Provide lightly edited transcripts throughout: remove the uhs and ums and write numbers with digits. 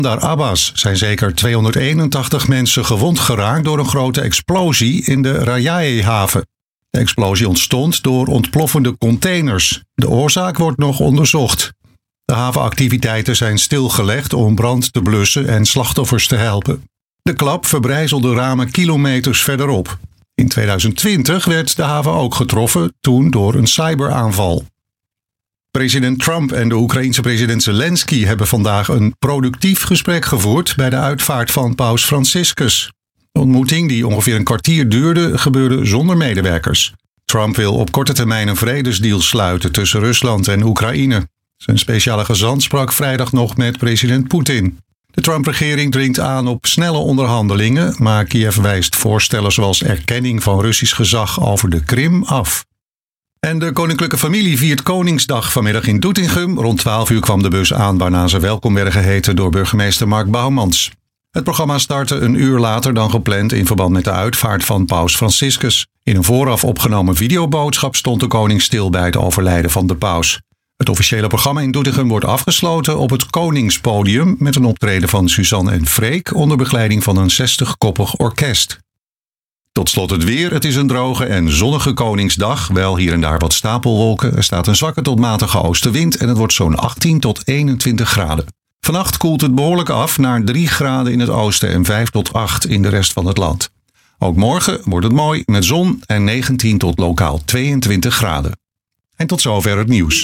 Bandar Abbas zijn zeker 281 mensen gewond geraakt door een grote explosie in de Rajai-haven. De explosie ontstond door ontploffende containers. De oorzaak wordt nog onderzocht. De havenactiviteiten zijn stilgelegd om brand te blussen en slachtoffers te helpen. De klap verbrijzelde ramen kilometers verderop. In 2020 werd de haven ook getroffen, toen door een cyberaanval. President Trump en de Oekraïense president Zelensky hebben vandaag een productief gesprek gevoerd bij de uitvaart van paus Franciscus. De ontmoeting, die ongeveer een kwartier duurde, gebeurde zonder medewerkers. Trump wil op korte termijn een vredesdeal sluiten tussen Rusland en Oekraïne. Zijn speciale gezant sprak vrijdag nog met president Poetin. De Trump-regering dringt aan op snelle onderhandelingen, maar Kiev wijst voorstellen zoals erkenning van Russisch gezag over de Krim af. En de koninklijke familie viert Koningsdag vanmiddag in Doetinchem. Rond 12 uur kwam de bus aan waarna ze welkom werden geheten door burgemeester Mark Bouwmans. Het programma startte een uur later dan gepland in verband met de uitvaart van paus Franciscus. In een vooraf opgenomen videoboodschap stond de koning stil bij het overlijden van de paus. Het officiële programma in Doetinchem wordt afgesloten op het Koningspodium met een optreden van Suzanne en Freek onder begeleiding van een 60-koppig orkest. Tot slot het weer. Het is een droge en zonnige Koningsdag. Wel hier en daar wat stapelwolken. Er staat een zwakke tot matige oostenwind en het wordt zo'n 18 tot 21 graden. Vannacht koelt het behoorlijk af naar 3 graden in het oosten en 5 tot 8 in de rest van het land. Ook morgen wordt het mooi met zon en 19 tot lokaal 22 graden. En tot zover het nieuws.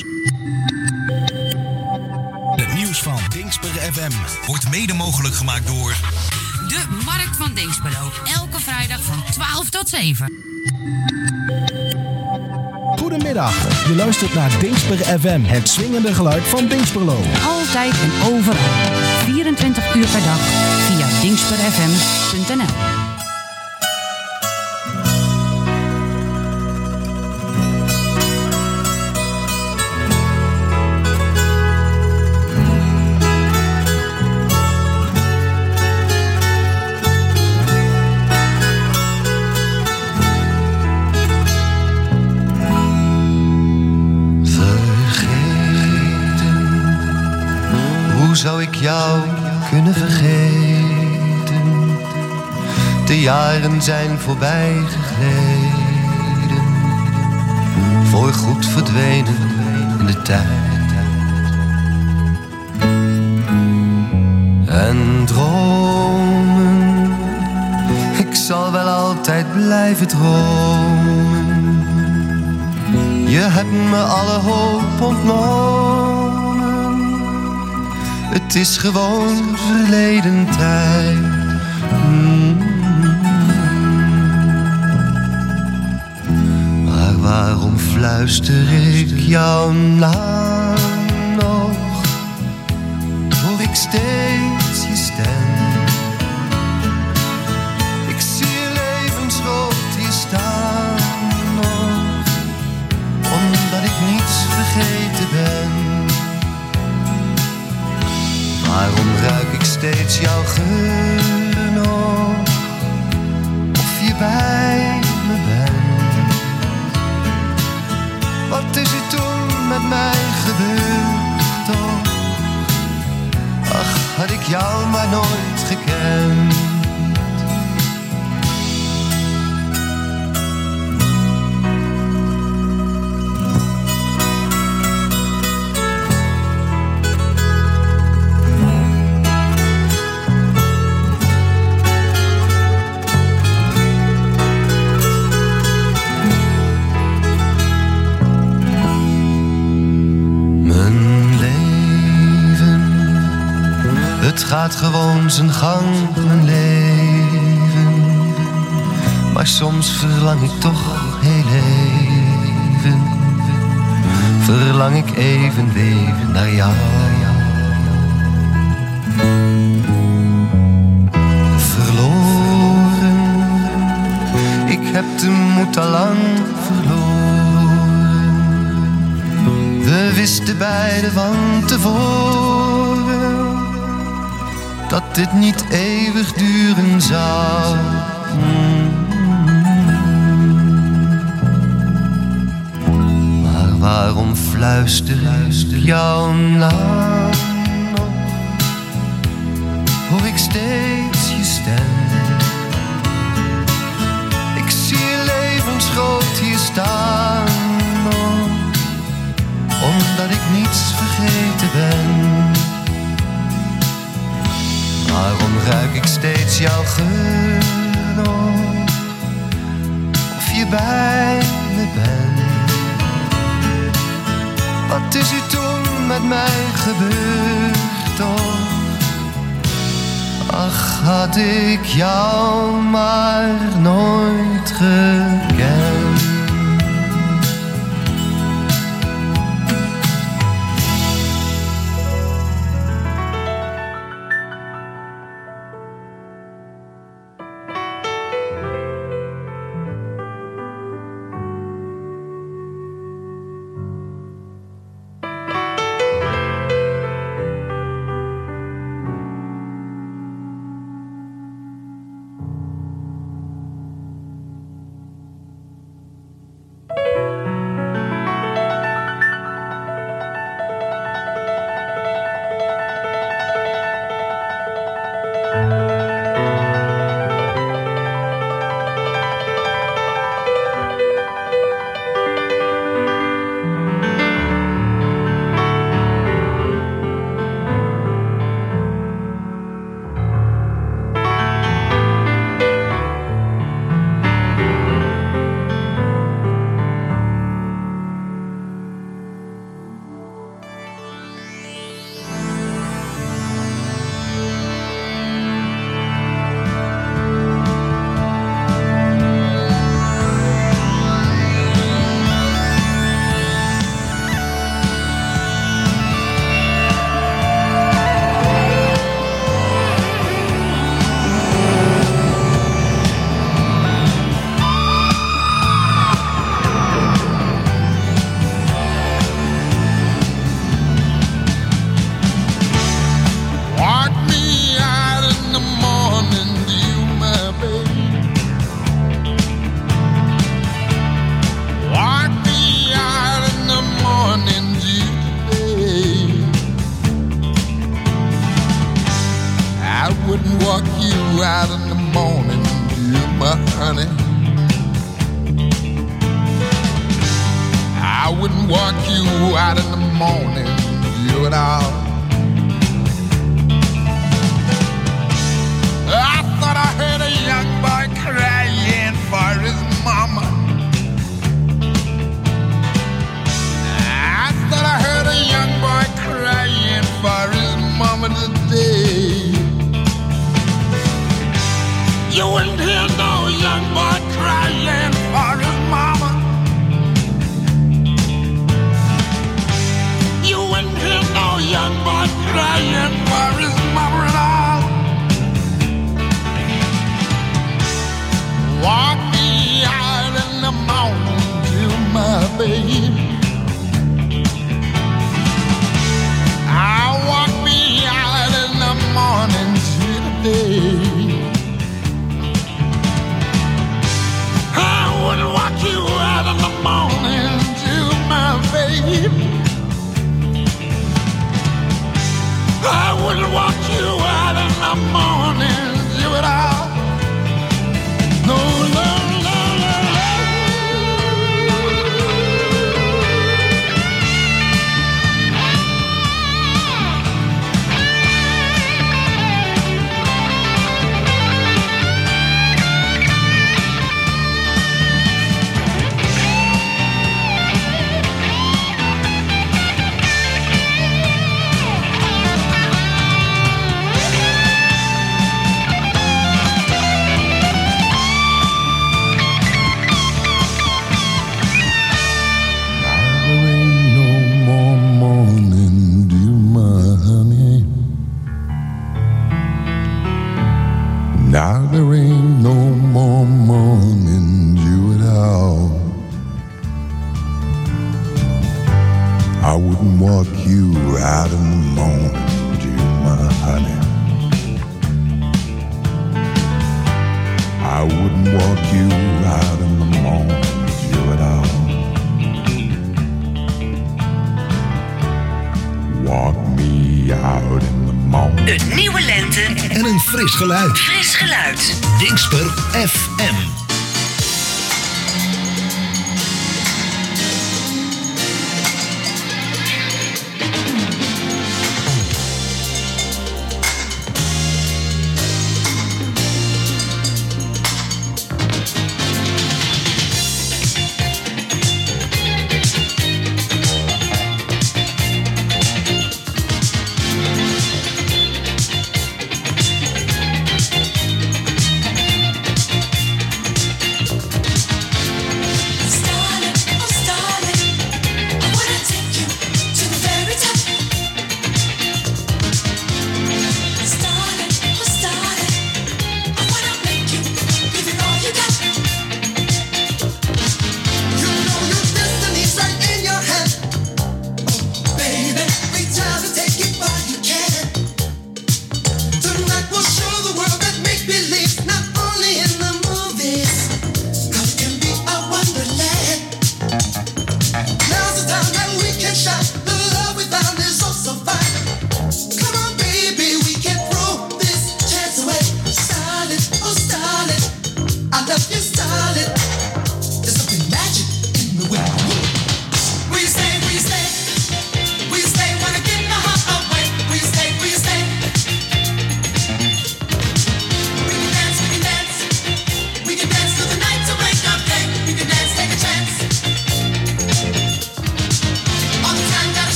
Het nieuws van Dingsper FM wordt mede mogelijk gemaakt door de Markt van Dingsperlo. Elke vrijdag van 12 tot 7. Goedemiddag, je luistert naar Dingsper FM, het swingende geluid van Dingsperlo. Altijd en overal. 24 uur per dag via dingsperfm.nl. Zou ik jou kunnen vergeten? De jaren zijn voorbij gegleden, voorgoed verdwenen in de tijd. En dromen, ik zal wel altijd blijven dromen. Je hebt me alle hoop ontnomen. Het is gewoon verleden tijd. Maar waarom fluister ik jouw naam nog? Hoor ik steeds je stem. Ik zie je levensrood hier staan nog, omdat ik niets vergeten ben. Waarom ruik ik steeds jouw geur nog? Of je bij me bent? Wat is er toen met mij gebeurd toch? Ach, had ik jou maar nooit gekend. Het gaat gewoon zijn gang, mijn leven. Maar soms verlang ik toch heel even. Verlang ik even weer naar jou. Verloren, ik heb de moed al lang verloren. We wisten beiden van tevoren dat dit niet eeuwig duren zou. Maar waarom fluister ik jouw naam nog? ik steeds je stem. Ik zie je levensgroot hier staan, oh, omdat ik niets vergeten ben. Waarom ruik ik steeds jouw geur nog, of je bij me bent? Wat is er toen met mij gebeurd toch? Ach, had ik jou maar nooit gekend. Een nieuwe lente en een fris geluid. Fris geluid. Dingsper FM.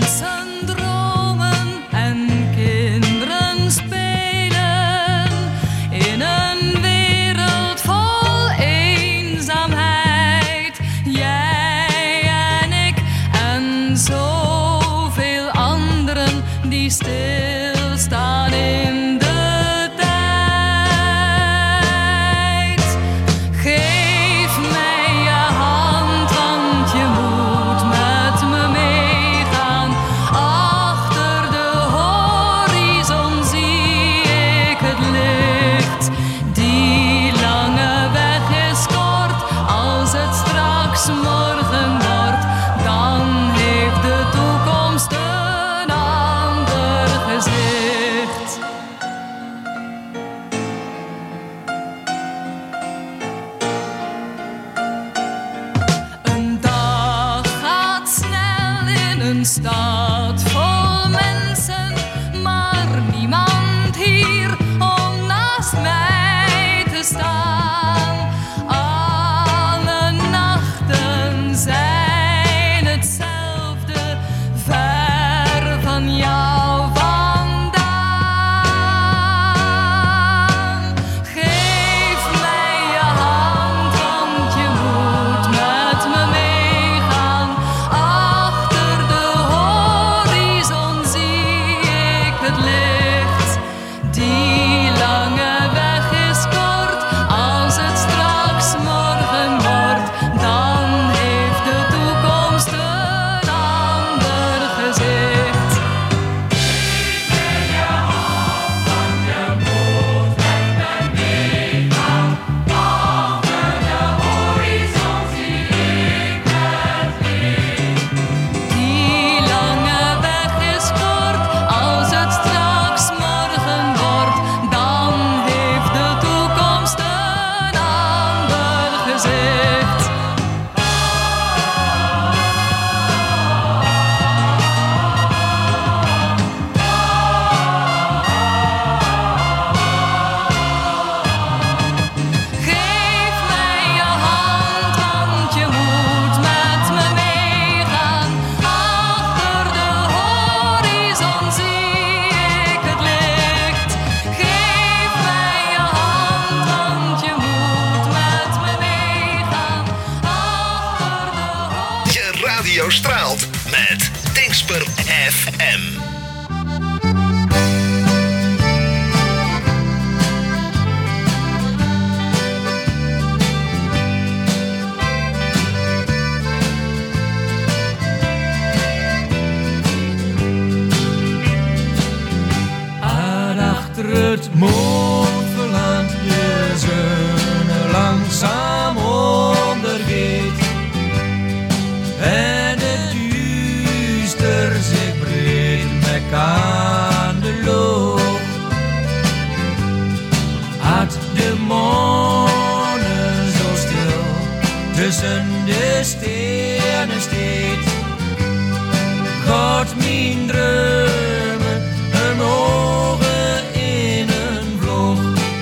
radio straalt met Dingsper FM. Achter het mondverland je zonne langzaam ondergeet. En het duister zich breed met aan de lucht. Had de mannen zo stil tussen de sterren steekt. God mijn drömen een ogen in een vlog.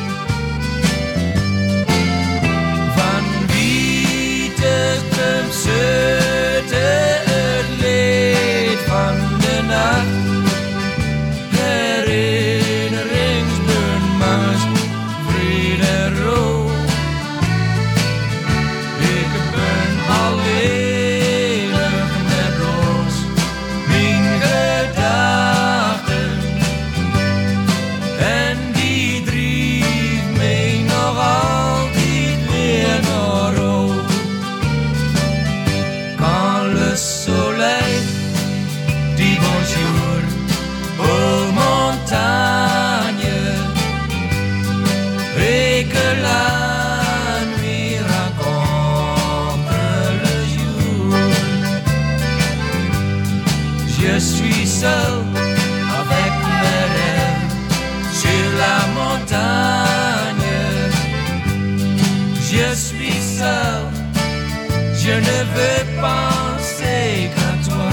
Van witte klumpsute het leed van de nacht. Herinneringsbunmangers, vrede rood. Ik ben alleenig met roos. Mijn gedachten en die drijft mij nog altijd weer naar rood. Quand le soleil dit bonjour aux montagnes et que la nuit rencontre le jour, je suis seul avec mes rêves sur la montagne. Je suis seul, je ne veux penser qu'à toi.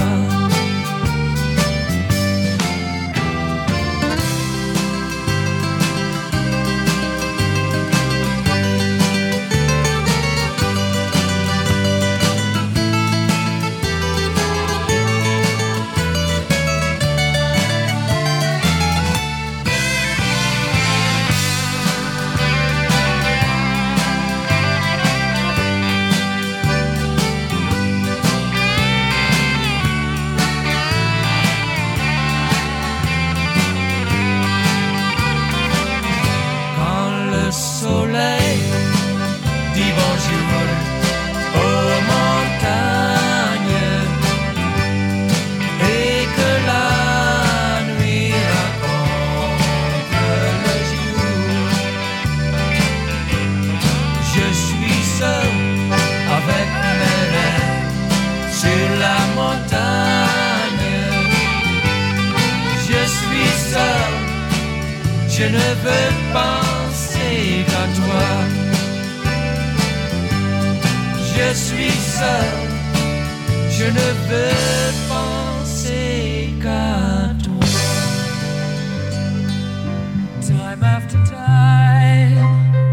je ne veux penser qu'à toi. Je suis seul, je ne veux penser qu'à toi. Time after time,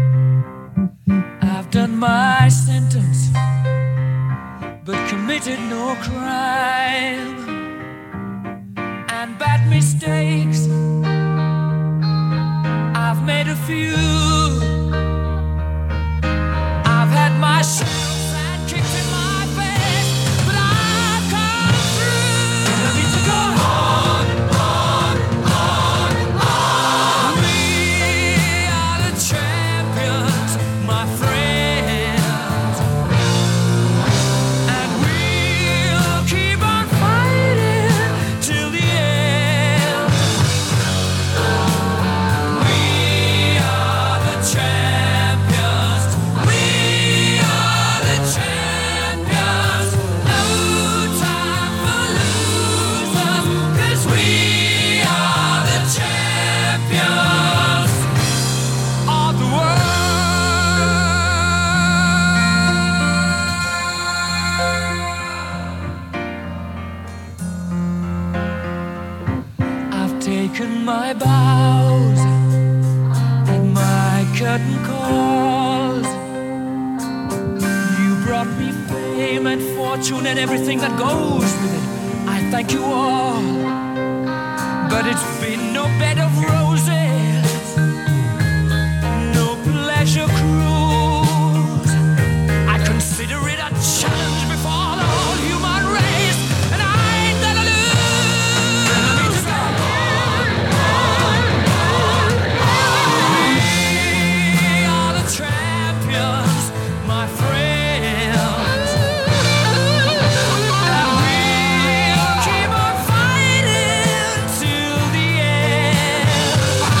I've done my sentence, but committed no crime. And bad mistakes, I've made a few. I've had my shells and kicked in my face, but I've come through. And I need to go on, on, on, on. We are the champions, my friends, and we'll keep on fighting till the end. We are the champions. We are the champions. No time for losers, 'cause we are the champions of the world. I've taken my bows and my curtain calls. You brought me fame and fortune and everything that goes with it. I thank you all, but it's been no bed of roses, no pleasure cruise. I consider it a challenge before the whole human race, and I ain't gonna lose. And I need to go on, on, on, on. We are the champions, my friends, and we'll keep on fighting till the end.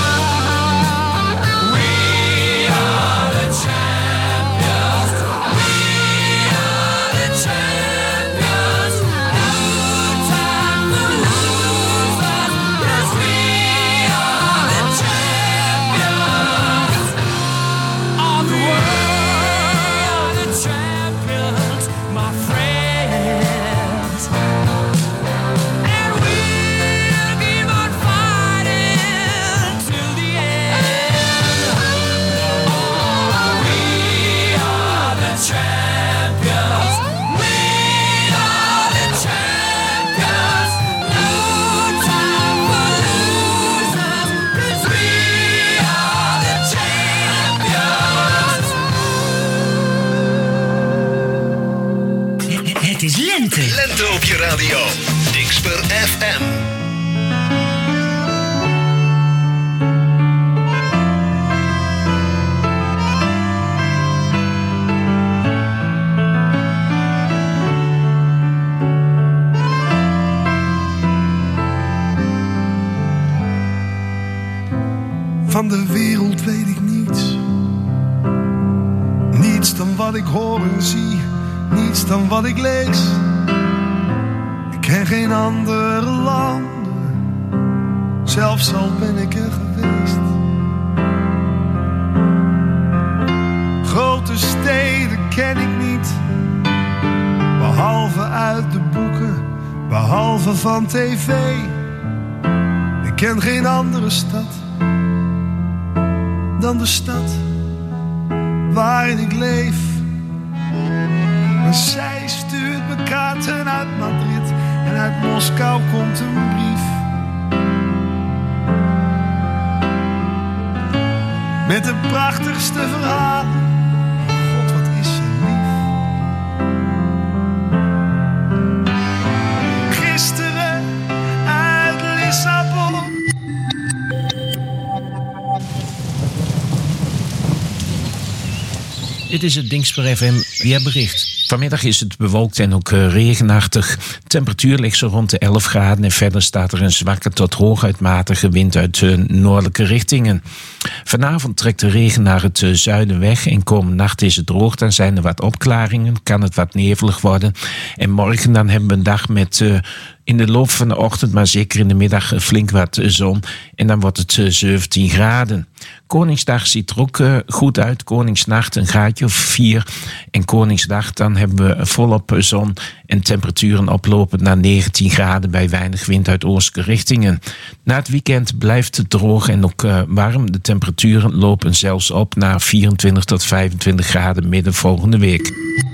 We are the champions. We are the champions. No time for losers, 'cause we are the champions of the world. The champions, my friends, and we'll keep on fighting till the end. Oh, we are the champions. We are the champions. No time for losers, 'cause we are the champions. Het is lente. Lente op je radio. Dingsper FM. Van de wereld weet ik niets. Niets dan wat ik hoor en zie. Niets dan wat ik lees. Ik ken geen andere landen. Zelfs al ben ik er geweest. Grote steden ken ik niet. Behalve uit de boeken. Behalve van tv. Ik ken geen andere stad dan de stad waarin ik leef. Maar zij stuurt me kaarten uit Madrid en uit Moskou komt een brief. Met de prachtigste verhalen. God, wat is ze lief. Gisteren uit Lissabon. Dit is het Dingsper FM weerbericht. Vanmiddag is het bewolkt en ook regenachtig. Temperatuur ligt zo rond de 11 graden en verder staat er een zwakke tot hooguit matige wind uit noordelijke richtingen. Vanavond trekt de regen naar het zuiden weg en komende nacht is het droog. Dan zijn er wat opklaringen, kan het wat nevelig worden. En morgen dan hebben we een dag met In de loop van de ochtend, maar zeker in de middag, flink wat zon. En dan wordt het 17 graden. Koningsdag ziet er ook goed uit. Koningsnacht een graadje of 4. En Koningsdag, dan hebben we volop zon en temperaturen oplopend naar 19 graden bij weinig wind uit oostelijke richtingen. Na het weekend blijft het droog en ook warm. De temperaturen lopen zelfs op naar 24 tot 25 graden midden volgende week.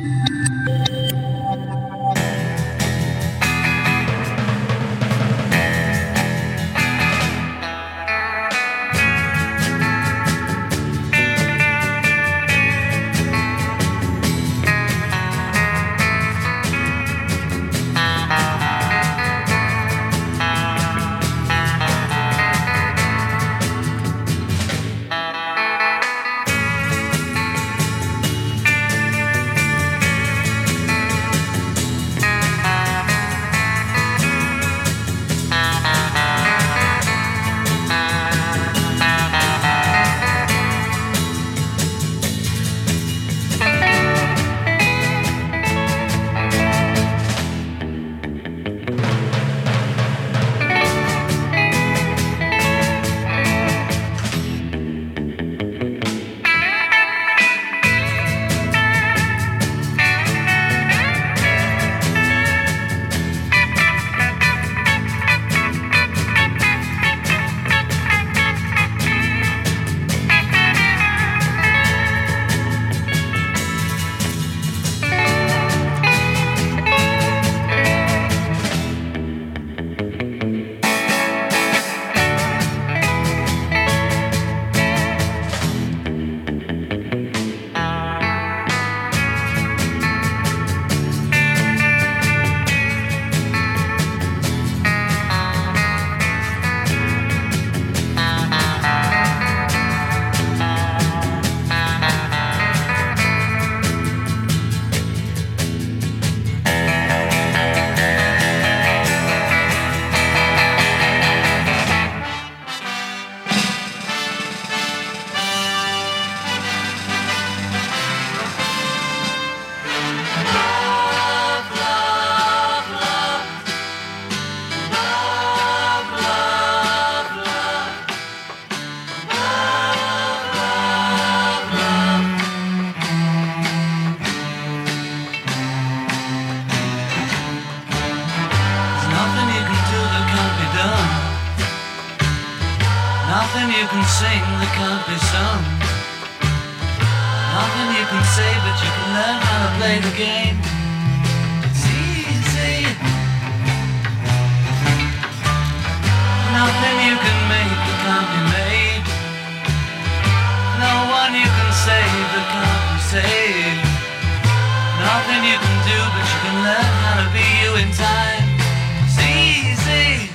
Nothing you can sing that can't be sung. Nothing you can say, but you can learn how to play the game. It's easy. Nothing you can make that can't be made. No one you can save that can't be saved. Nothing you can do, but you can learn how to be you in time. It's easy.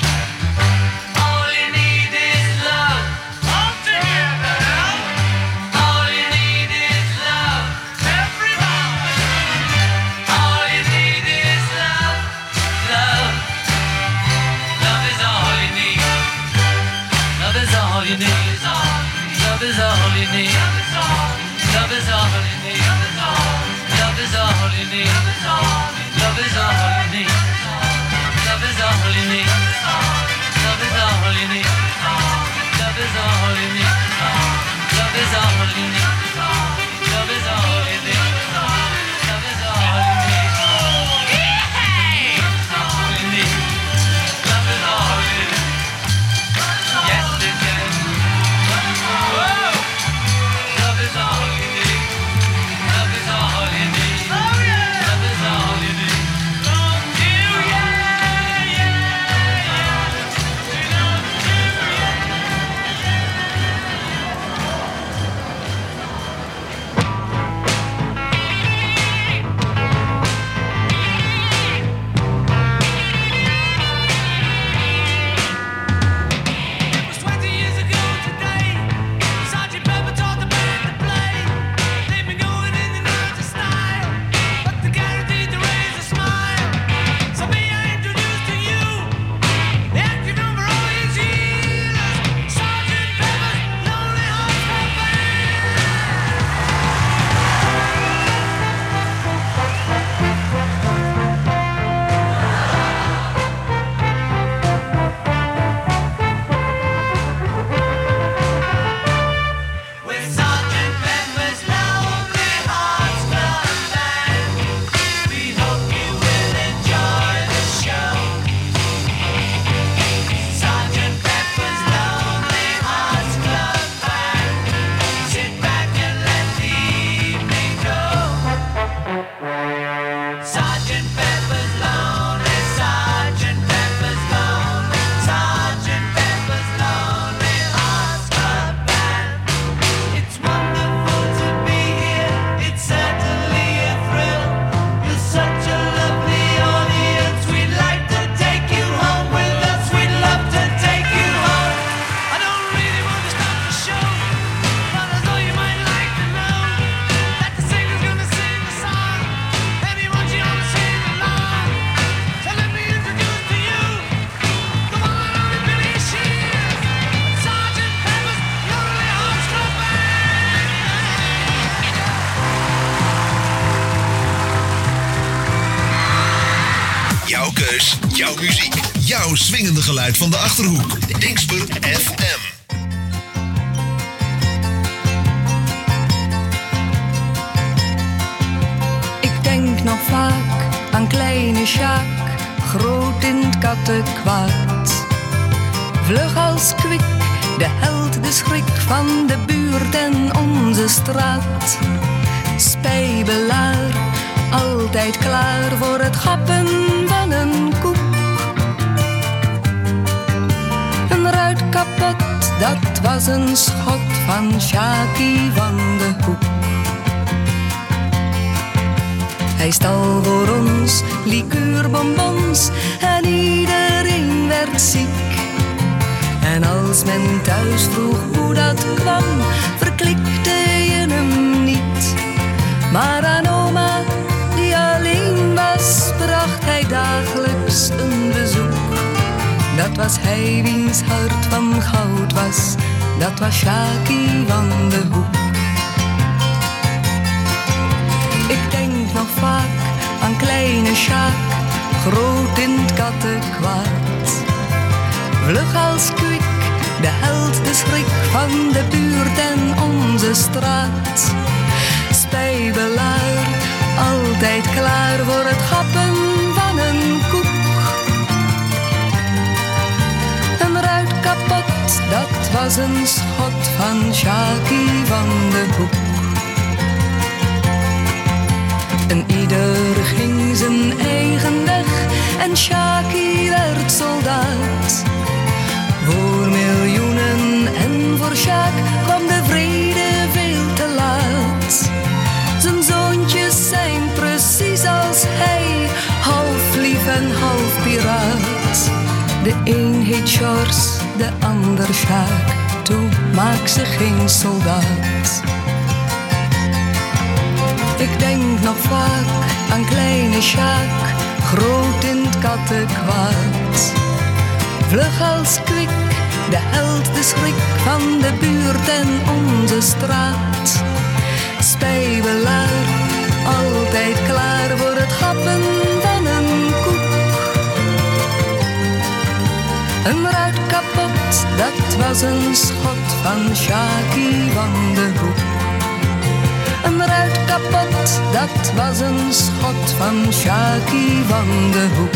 All you need is love. you need. Love is all you need. Love is all you need. Love is all you need. Love is all you need. Love is all you need. Love is all you need. Love is all you need. Love is all you need. Love is all you need. Love is all you need. All you need. Love is all you need. Yes, it can. Whoa. Love is all you need. Love is all you need. Love is all you need. Jouw keus, jouw muziek, jouw swingende geluid van de Achterhoek. Dingsper FM. Ik denk nog vaak aan kleine Sjaak, groot in het kattenkwaad. Vlug als kwik, de held, de schrik van de buurt en onze straat. Spijbelaar, altijd klaar voor het gappen van een koek. Een ruit kapot, dat was een schot van Sjaakie van de Hoek. Hij stal voor ons likuurbonbons en iedereen werd ziek. En als men thuis vroeg hoe dat kwam, verklikte je hem niet. Maar aan oma, die alleen was, bracht hij dagelijks een bezoek. Dat was hij wiens hart van goud was, dat was Sjaakie van de Hoek. Ik denk nog vaak aan kleine Sjaak, groot in het kattenkwaad. Vlug als kwik, de held, de schrik van de buurt en onze straat. Spijbelaar, altijd klaar voor het gappen van een koek. Een ruit kapot, dat was een schot van Sjaakie van de Hoek. En ieder ging zijn eigen weg en Sjaakie werd soldaat. Voor miljoenen en voor Sjaak kwam de vrede veel te laat. Zijn zoontjes zijn precies als hij, half lief en half piraat. De een heet Sjors, de ander Sjaak, toe maak ze geen soldaat. Ik denk nog vaak aan kleine Sjaak, groot in het kattenkwaad. Vlug als kwik, de held, de schrik van de buurt en onze straat. Spijbelaar, altijd klaar voor het happen van een koek. Een ruit kapot, dat was een schot van Sjaki van de Hoek. Een ruit kapot, dat was een schot van Sjaki van de Hoek.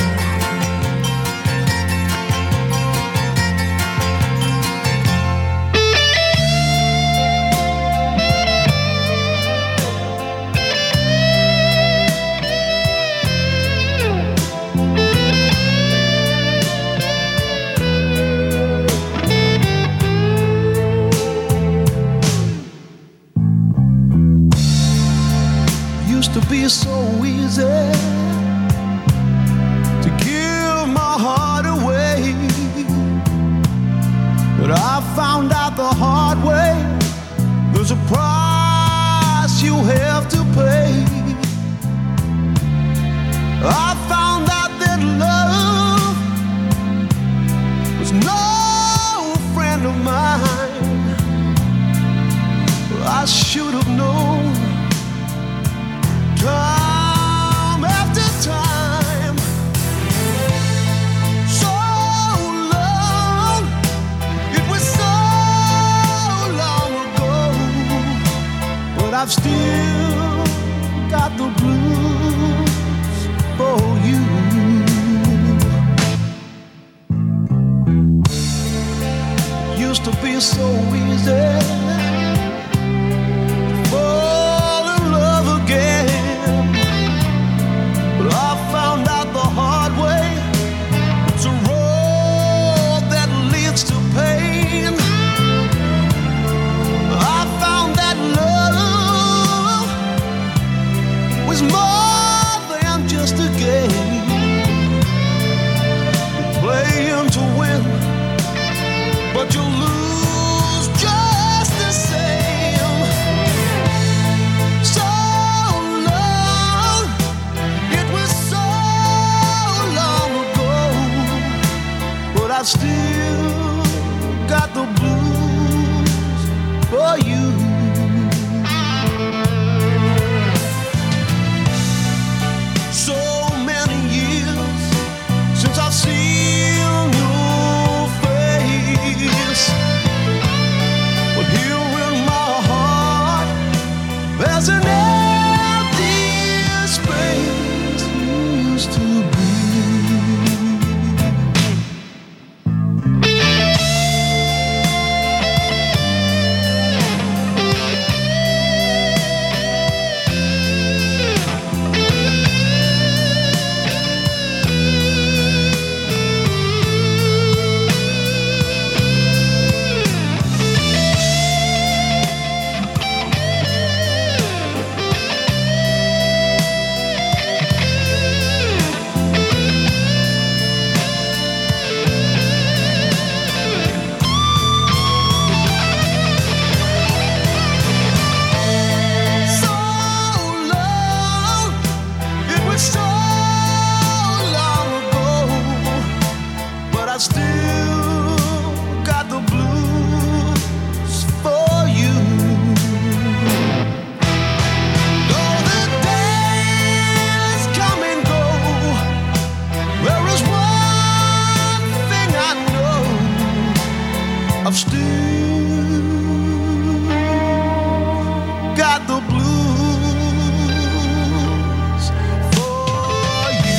To be so easy to give my heart away, but I found out the hard way there's a price you have to pay. I found out that love was no friend of mine. I should have known time after time. So long, it was so long ago, but I've still got the blues for you. Used to be so easy to fall in love again. I found out the hard way, it's a road that leads to pain. I found that love was more than just a game. You're playing to win, but you lose just the same. So long, it was so long ago, but I've still got the blues for you. So many years since I've seen your face, but here in my heart there's an empty space you used to be. I've still got the blues for you.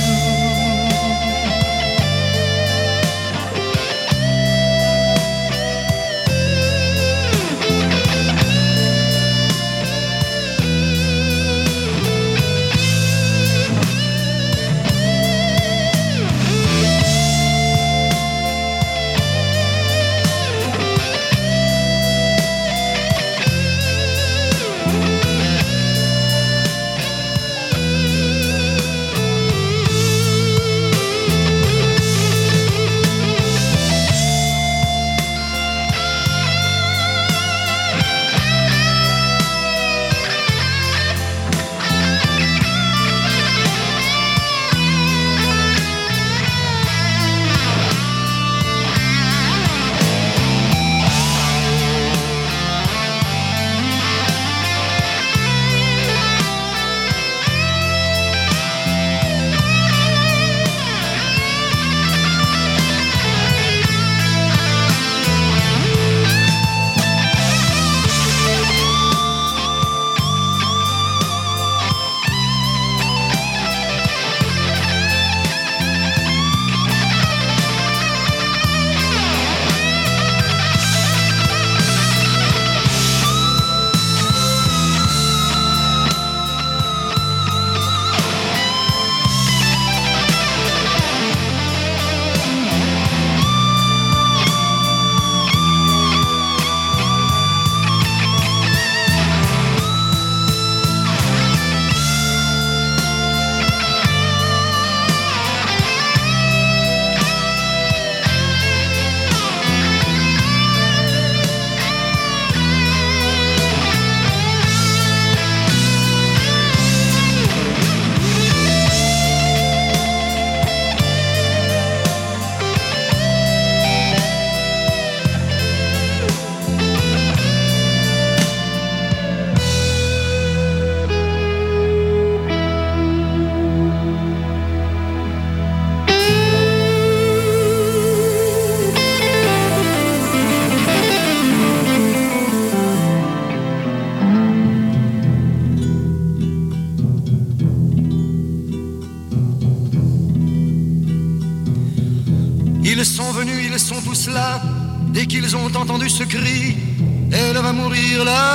sont tous là. Dès qu'ils ont entendu ce cri, elle va mourir là,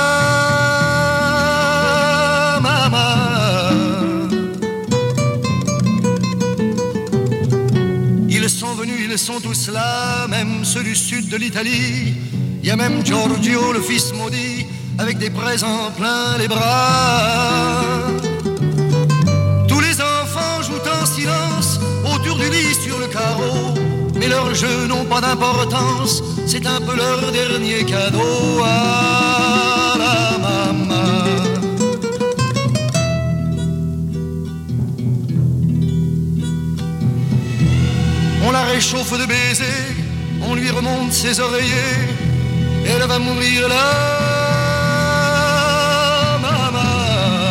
maman. Ils sont venus, ils sont tous là, même ceux du sud de l'Italie. Il y a même Giorgio, le fils maudit, avec des présents plein les bras. Tous les enfants jouent en silence autour du lit sur le carreau, mais leurs jeux n'ont pas d'importance, c'est un peu leur dernier cadeau à la maman. On la réchauffe de baisers, on lui remonte ses oreillers, elle va mourir là, maman.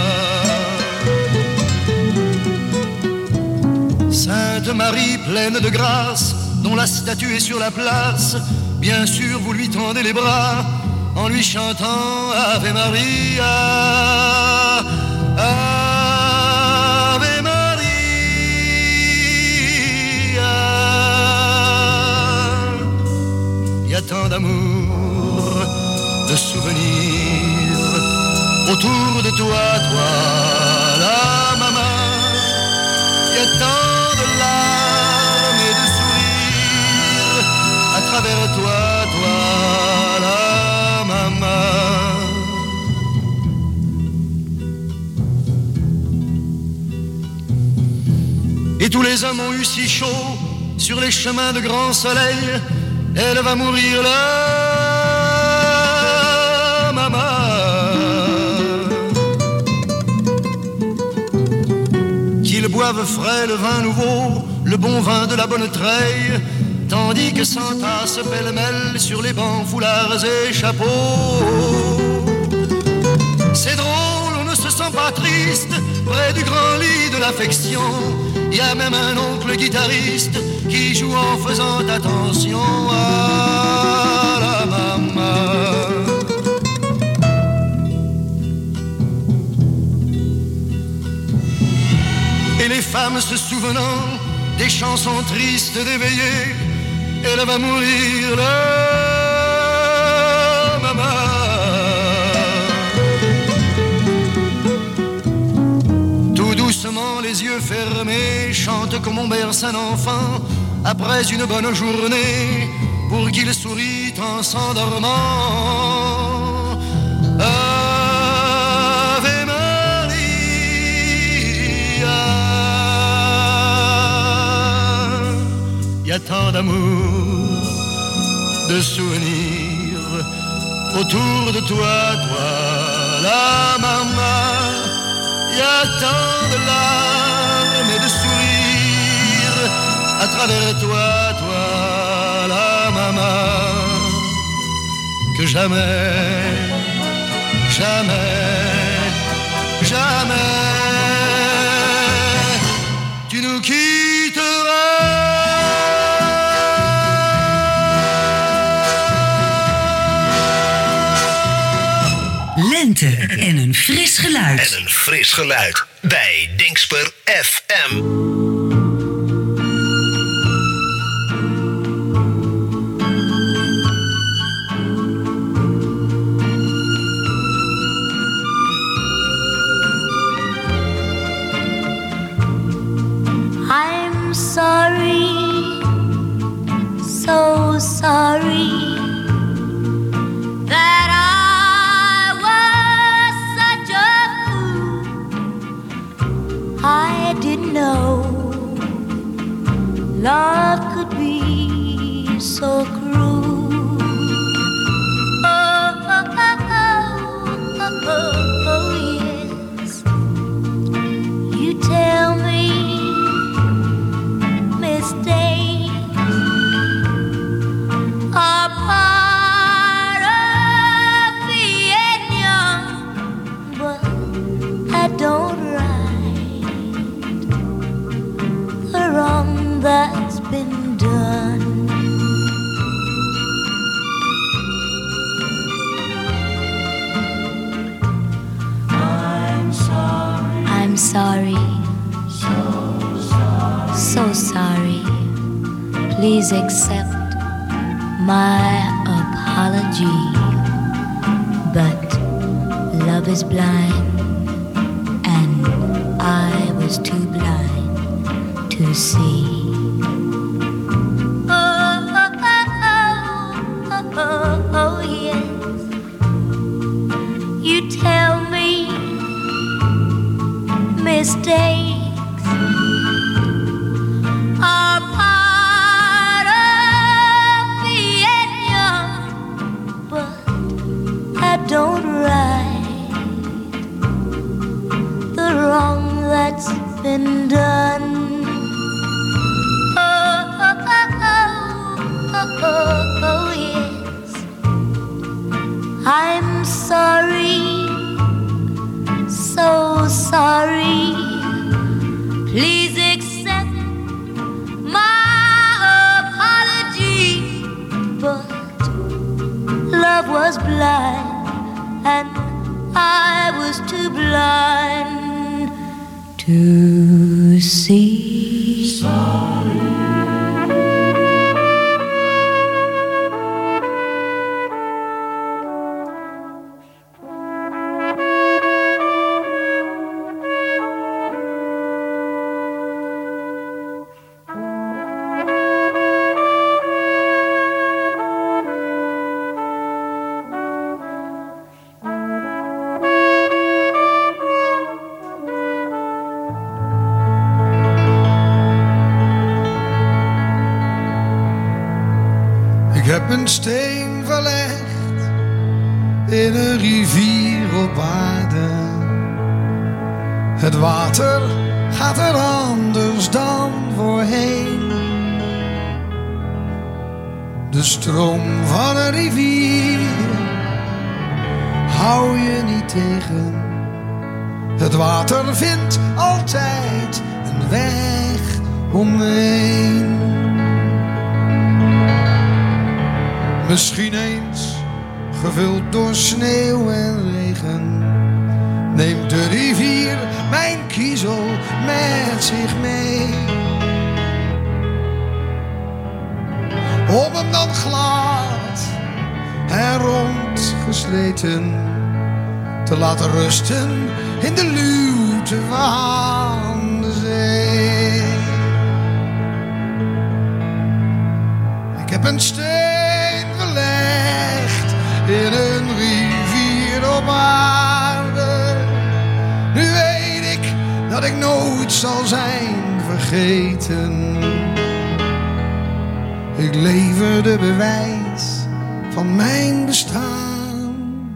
Sainte Marie pleine de grâce, dont la statue est sur la place, bien sûr vous lui tendez les bras en lui chantant Ave Maria, Ave Maria. Il y a tant d'amour, de souvenirs autour de toi, toi, la maman. Il y a tant de larmes et de sourires à travers toi, toi, la maman. Et tous les hommes ont eu si chaud sur les chemins de grand soleil, elle va mourir là, maman. Qu'ils boivent frais le vin nouveau, le bon vin de la bonne treille, tandis que s'entassent pêle-mêle sur les bancs, foulards et chapeaux. C'est drôle, on ne se sent pas triste près du grand lit de l'affection. Il y a même un oncle guitariste qui joue en faisant attention à la maman. Et les femmes se souvenant des chansons tristes d'éveillé, elle va mourir là, maman. Tout doucement, les yeux fermés, chante comme on berce un enfant après une bonne journée, pour qu'il sourit en s'endormant. Ave Maria. Il y a tant d'amour, de souvenirs autour de toi, toi, la maman. Il y a tant de larmes et de sourires à travers toi, toi, la maman, que jamais, jamais, jamais tu nous quitteras. Lente en een fris geluid. En een fris geluid bij Dingsper FM. I'm sorry, so sorry that I was such a fool. I didn't know love could be so cruel. Oh, oh, oh, oh, oh, oh, yes. You tell me mistakes are part of being young, but I don't right the wrong that's been done. I'm sorry, so sorry. Please accept my apology, but love is blind, and I was too blind to see. Oh, yes. You tell me mistakes are part of being young, but I don't right the wrong that's been done. Oh, yes. I'm sorry, so sorry. Please accept my apology, but love was blind, and I was too blind to see. Sorry. Ik heb een steen verlegd in een rivier op aarde. Het water gaat er anders dan voorheen. De stroom van een rivier hou je niet tegen. Het water vindt altijd een weg omheen. Misschien eens gevuld door sneeuw en regen, neemt de rivier mijn kiezel met zich mee. Om hem dan glad en rond gesleten te laten rusten in de luwte van de zee. Ik heb een steen gelegd in een rivier op aarde. Nu weet ik dat ik nooit zal zijn vergeten. Ik lever de bewijs van mijn bestaan.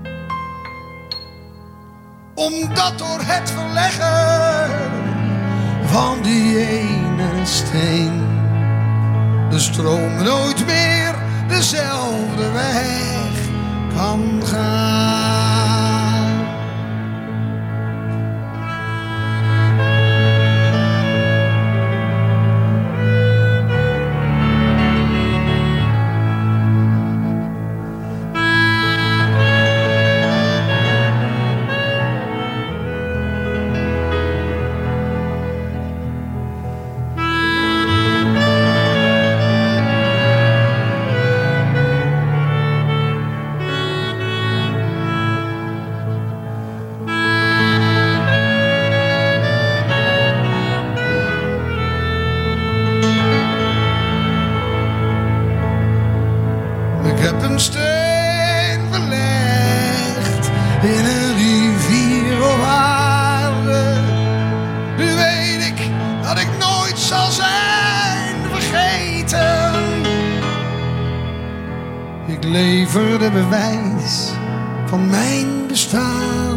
Omdat door het verleggen van die ene steen de stroom nooit meer dezelfde weg kan gaan. Een steen verlegd in een rivier op aarde. Nu weet ik dat ik nooit zal zijn vergeten. Ik lever de bewijs van mijn bestaan.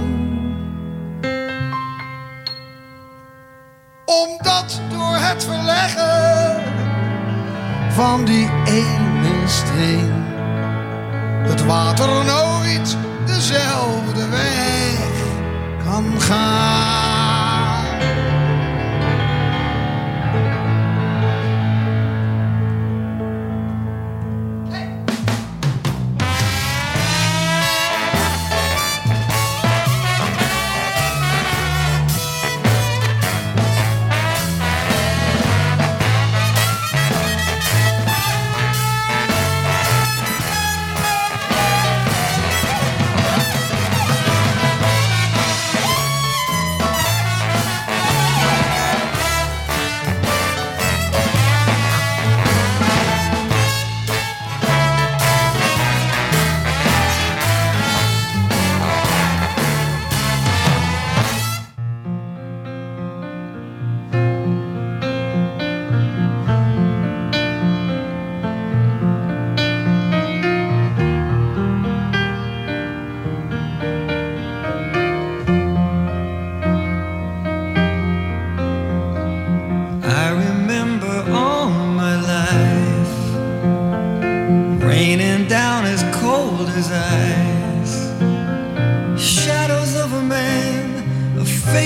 Omdat door het verleggen van die ene steen het water nooit dezelfde weg kan gaan.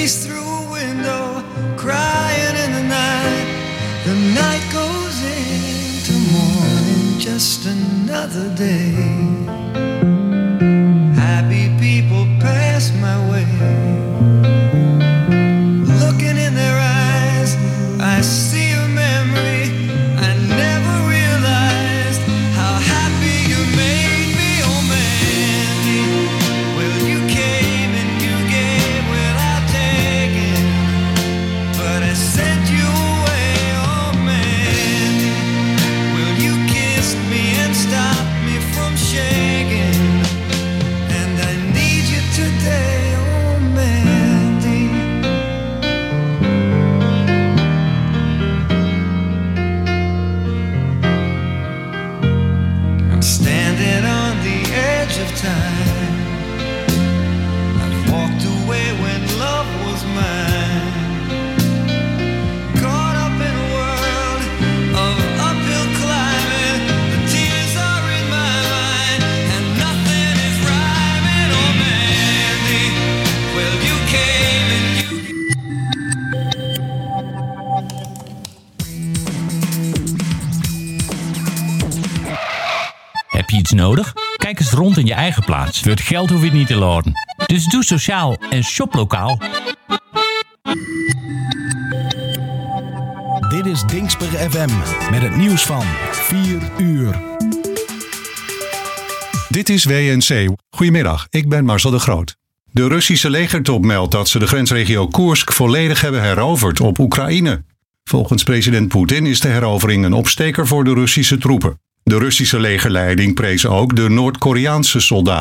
face through a window, crying in the night. The night goes into morning, just another day. Happy people pass my way. Looking in their eyes, I see a memory. I never realized how happy you made me, oh Mandy. Well, you came and you gave without taking, but I sent you away, oh Mandy. Well, you kissed me and stopped me from shaking, and I need you today, oh Mandy. I'm standing on the edge of time. I've walked away when love was mine. Caught up in a world of uphill climbing. The tears are in my mind, and nothing is rhyming, oh Mandy. Well, you came and you. Heb je iets nodig? Kijk eens rond in je eigen plaats. Voor het geld hoef je het niet te laden. Dus doe sociaal en shop lokaal. Dit is Dingsper FM met het nieuws van 4 uur. Dit is WNC. Goedemiddag, ik ben Marcel de Groot. De Russische legertop meldt dat ze de grensregio Koersk volledig hebben heroverd op Oekraïne. Volgens president Poetin is de herovering een opsteker voor de Russische troepen. De Russische legerleiding prees ook de Noord-Koreaanse soldaten.